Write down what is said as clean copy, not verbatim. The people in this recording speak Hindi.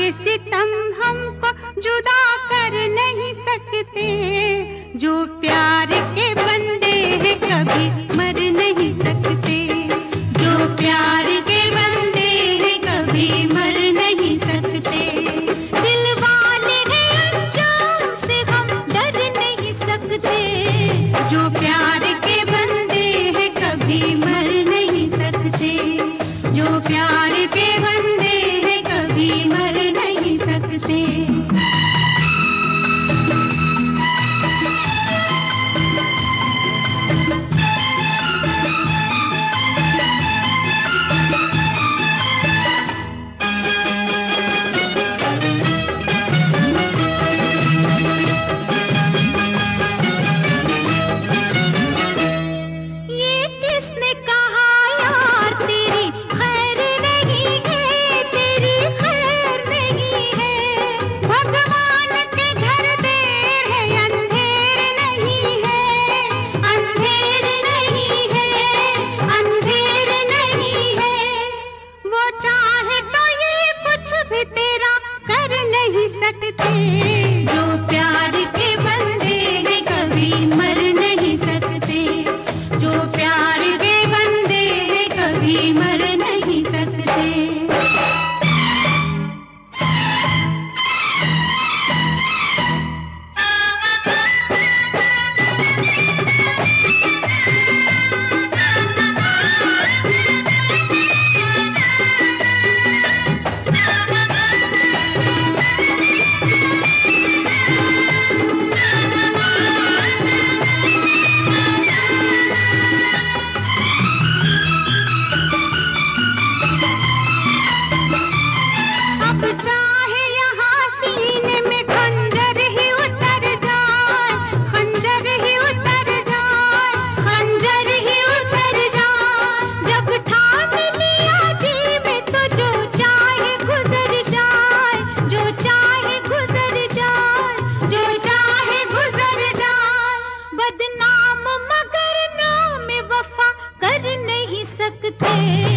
के सितम हमको जुदा कर नहीं सकते। जो प्यार के बंदे हैं कभी मर नहीं सकते। जो प्यार के बंदे हैं कभी मर नहीं सकते। दिल वाले हैं अंजाम से हम डर नहीं सकते। जो प्यार के बंदे हैं कभी मर नहीं सकते। जो प्यार के बंदे हैं कभी मर नहीं सकते। जो प्यार के बंदे हैं कभी मर नहीं सकते। जो प्यार के बंदे हैं कभी मर नहीं सकते। बदनाम मगर नाम वफा कर नहीं सकते।